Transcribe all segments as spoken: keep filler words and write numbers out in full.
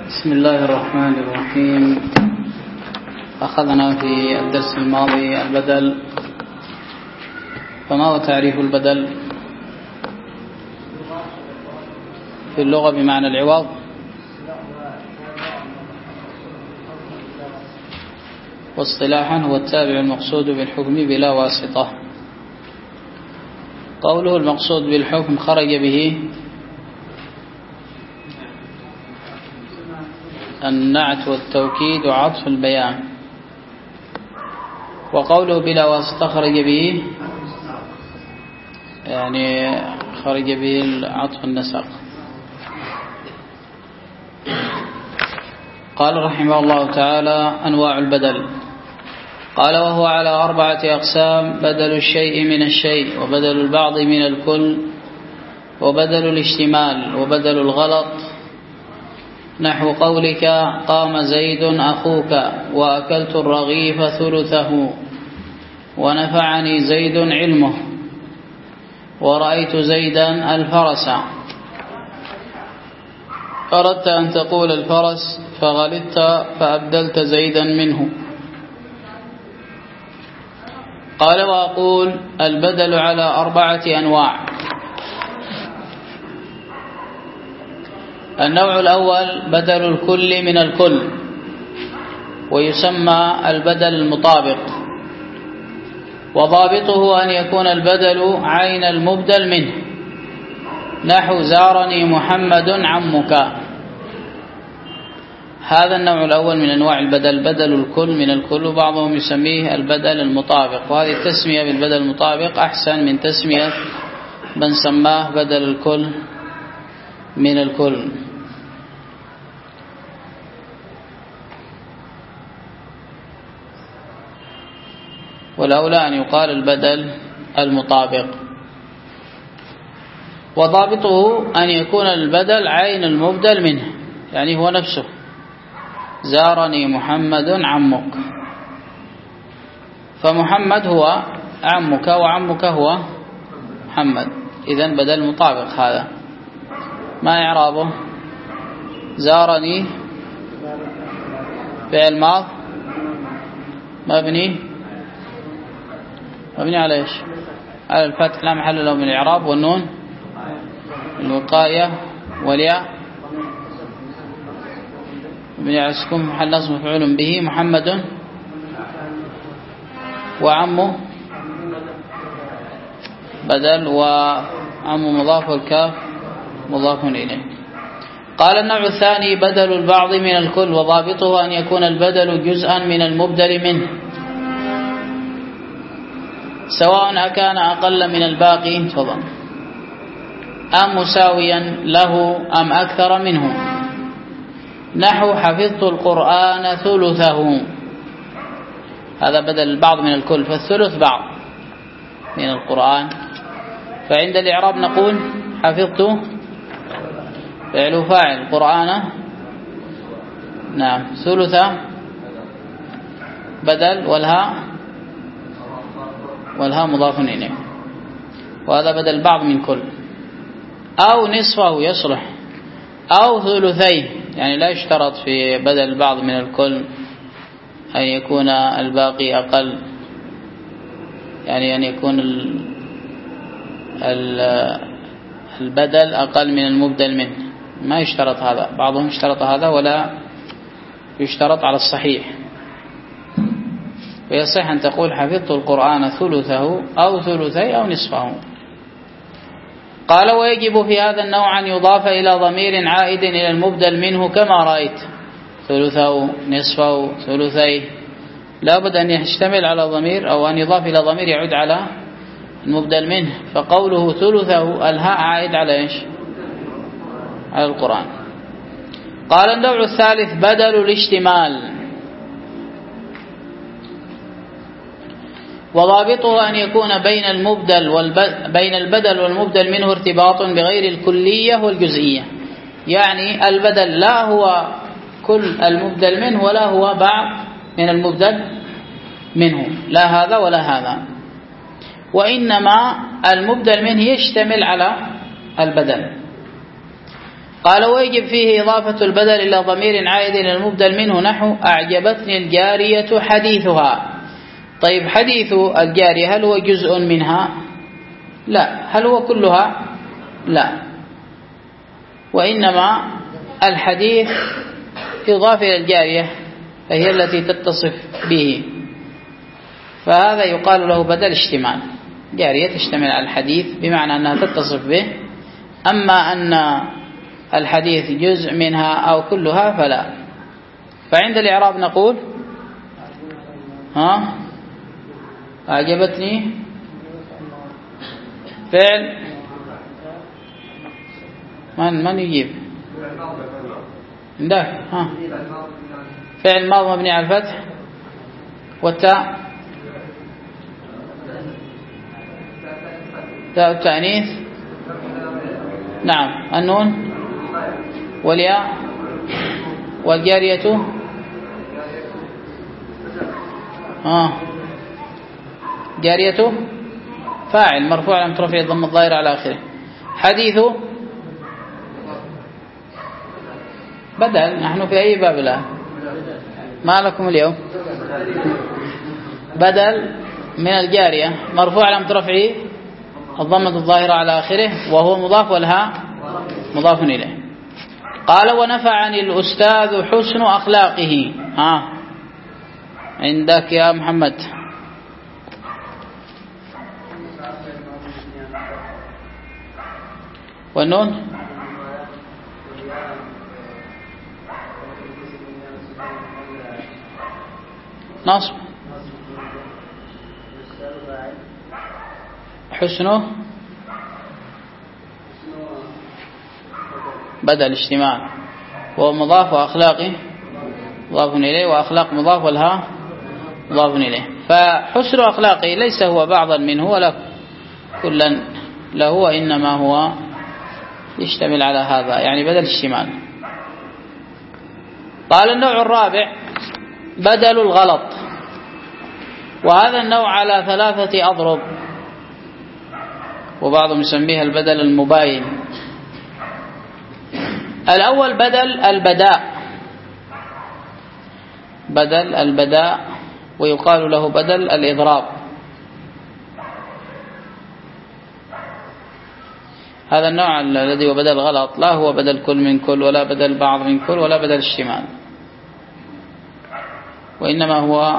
بسم الله الرحمن الرحيم. أخذنا في الدرس الماضي البدل، فما هو تعريف البدل في اللغة بمعنى العوض؟ واصطلاحا هو التابع المقصود بالحكم بلا واسطة. قوله المقصود بالحكم خرج به النعت والتوكيد وعطف البيان، وقوله بلا واسطة خرج به يعني خرج به عطف النسق. قال رحمه الله تعالى: أنواع البدل. قال: وهو على أربعة أقسام: بدل الشيء من الشيء، وبدل البعض من الكل، وبدل الاشتمال، وبدل الغلط. نحو قولك: قام زيد أخوك، وأكلت الرغيف ثلثه، ونفعني زيد علمه، ورأيت زيدا الفرس. أردت أن تقول الفرس فغلطت فأبدلت زيدا منه. قال: وأقول البدل على أربعة أنواع. النوع الأول بدل الكل من الكل، ويسمى البدل المطابق، وضابطه أن يكون البدل عين المبدل منه. نحو زارني محمد عمك. هذا النوع الأول من أنواع البدل، بدل الكل من الكل، وبعضهم يسميه البدل المطابق، وهذه التسمية بالبدل المطابق أحسن من تسمية من سماه بدل الكل من الكل. والأولى أن يقال البدل المطابق، وضابطه أن يكون البدل عين المبدل منه، يعني هو نفسه. زارني محمد عمك، فمحمد هو عمك وعمك هو محمد، إذن بدل مطابق. هذا ما إعرابه؟ زارني فعل ماض مبني مبني على إيش؟ على الفتح، لا محل له من الإعراب، والنون الوقاية، والياء مبني على السكون في محل نصب مفعول به. محمد وعمه بدل، وعمه مضاف، والكاف مضاف إليه. قال: النوع الثاني بدل البعض من الكل، وضابطه أن يكون البدل جزءا من المبدل منه، سواء أكان أقل من الباقي تفضل أم مساويا له أم أكثر منه. نحو حفظت القرآن ثلثه. هذا بدل البعض من الكل، فالثلث بعض من القرآن، فعند الإعراب نقول حفظت فعل فاعل، قرآن نعم ثلث بدل، والهاء والهاء مضاف إليه، وهذا بدل بعض من كل. أو نصفه يصلح، أو ثلثيه، يعني لا يشترط في بدل البعض من الكل أن يكون الباقي أقل، يعني أن يكون البدل أقل من المبدل منه، ما يشترط هذا. بعضهم اشترط هذا ولا يشترط على الصحيح، ويصح أن تقول حفظت القرآن ثلثه أو ثلثي أو نصفه. قال: ويجب في هذا النوع أن يضاف إلى ضمير عائد إلى المبدل منه، كما رأيت ثلثه نصفه ثلثي، لا بد أن يشتمل على ضمير أو أن يضاف إلى ضمير يعود على المبدل منه. فقوله ثلثه الهاء عائد على إيش؟ على القرآن. قال: النوع الثالث بدل الاشتمال، وضابطه أن يكون بين المبدل بين البدل والمبدل منه ارتباط بغير الكلية والجزئية، يعني البدل لا هو كل المبدل منه ولا هو بعض من المبدل منه، لا هذا ولا هذا، وإنما المبدل منه يشتمل على البدل. قال ويجب فيه إضافة البدل إلى ضمير عائد إلى المبدل منه نحو أعجبتني الجارية حديثها. طيب حديث الجارية هل هو جزء منها؟ لا. هل هو كلها؟ لا، وإنما الحديث يضاف إلى الجارية فهي التي تتصف به، فهذا يقال له بدل اشتمال. جارية تشتمل على الحديث بمعنى أنها تتصف به، أما أن الحديث جزء منها أو كلها فلا. فعند الإعراب نقول ها أعجبتني فعل من من يجيب عندك ها فعل ماضي مبني على الفتح والتاء تاء التأنيث، نعم النون والياء والجارية ها جارية فاعل مرفوع على رفعه الضم الظاهر على آخره. حديث بدل. نحن في أي باب الآن؟ ما لكم اليوم؟ بدل من الجارية مرفوع على رفعه الضمة الظاهرة على آخره وهو مضاف والها مضاف إليه. قال ونفعني الأستاذ حسن أخلاقه. ها عندك يا محمد والنون نصب حسنه بدل اجتماع وهو مضاف وأخلاقه مضاف إليه وأخلاق مضاف والها مضاف إليه. فحسن أخلاقه ليس هو بعضا منه ولا كلا له، وإنما هو يشتمل على هذا يعني بدل اشتمال. قال النوع الرابع بدل الغلط، وهذا النوع على ثلاثة أضرب، وبعضهم يسميها البدل المباين. الأول بدل البداء، بدل البداء ويقال له بدل الإضراب. هذا النوع الذي هو بدل غلط لا هو بدل كل من كل ولا بدل بعض من كل ولا بدل اشتمال، وإنما هو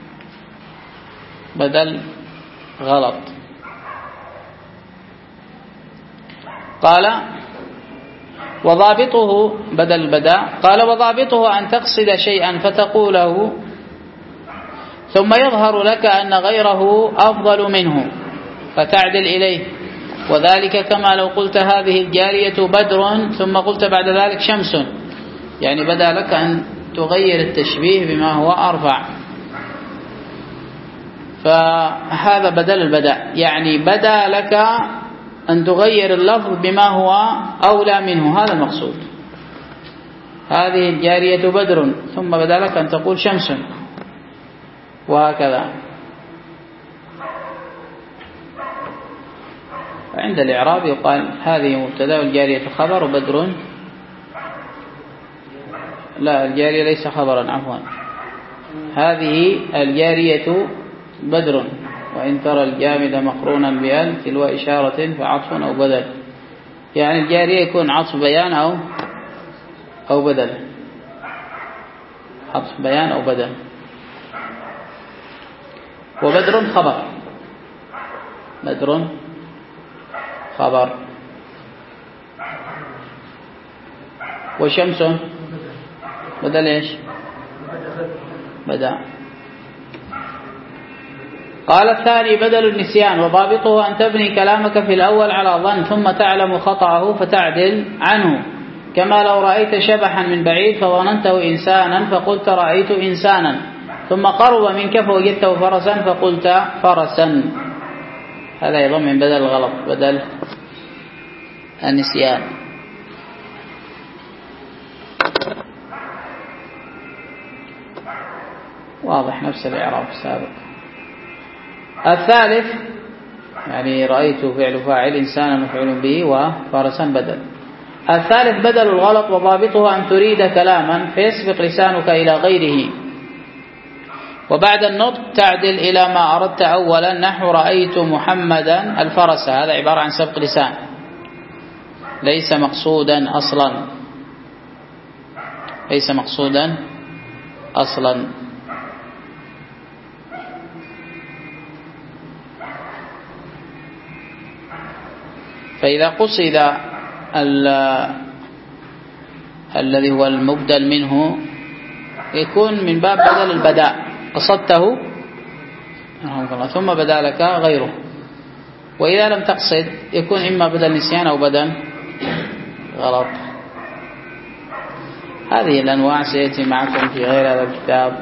بدل غلط. قال وضابطه بدل البداء. قال وضابطه أن تقصد شيئا فتقوله ثم يظهر لك أن غيره أفضل منه فتعدل إليه، وذلك كما لو قلت هذه الجارية بدر ثم قلت بعد ذلك شمس، يعني بدا لك أن تغير التشبيه بما هو أرفع، فهذا بدل البداء، يعني بدا لك أن تغير اللفظ بما هو أولى منه، هذا المقصود. هذه الجارية بدر ثم بدا لك أن تقول شمس، وهكذا. عند الإعراب يقال هذه مبتدا والجارية خبر وبدر، لا الجارية ليس خبرا عفوا، هذه الجارية بدر، وإن ترى الجامد مقرونا بأل تلو إشارة فعطف أو بدل، يعني الجارية يكون عطف بيان أو أو بدل، عطف بيان أو بدل. وبدر خبر، بدر خبر. وشمس بدل ايش؟ بدأ. قال الثاني بدل النسيان، وضابطه أن تبني كلامك في الأول على ظن ثم تعلم خطأه فتعدل عنه، كما لو رأيت شبحا من بعيد فظننته إنسانا فقلت رأيت إنسانا، ثم قرب منك فوجدته فرسا فقلت فرسا. هذا أيضا من بدل الغلط، بدل النسيان. واضح نفس الإعراب السابق. الثالث يعني رأيت فعل فاعل إنسانا مفعول به وفرسا بدل. الثالث بدل الغلط وضابطه أن تريد كلاما فيسبق لسانك إلى غيره، وبعد النطق تعدل إلى ما أردت أولا، نحو رأيت محمدا الفرس، هذا عبارة عن سبق لسان ليس مقصودا أصلا، ليس مقصودا أصلا. فإذا قصد الذي هو المبدل منه يكون من باب بدل البداء، قصدته ثم بدا لك غيره، وإذا لم تقصد يكون إما بدل نسيان أو بدل غلط. هذه الأنواع سيأتي معكم في غير هذا الكتاب،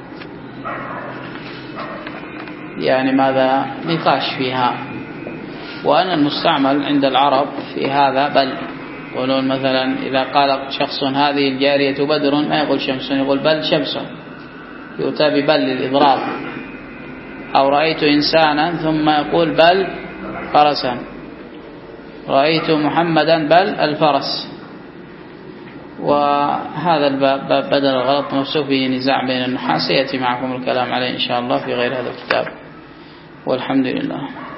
يعني ماذا نقاش فيها. وأن المستعمل عند العرب في هذا بل، يقولون مثلا إذا قال شخص هذه الجارية بدر ما يقول شمس، يقول بل شمس، يؤتى ببل للإضراب. أو رأيت إنسانا ثم يقول بل فرسا، رأيت محمدا بل الفرس. وهذا الباب بدل الغلط نفسه فيه نزاع بين النحاة، سيأتي معكم الكلام عليه إن شاء الله في غير هذا الكتاب، والحمد لله.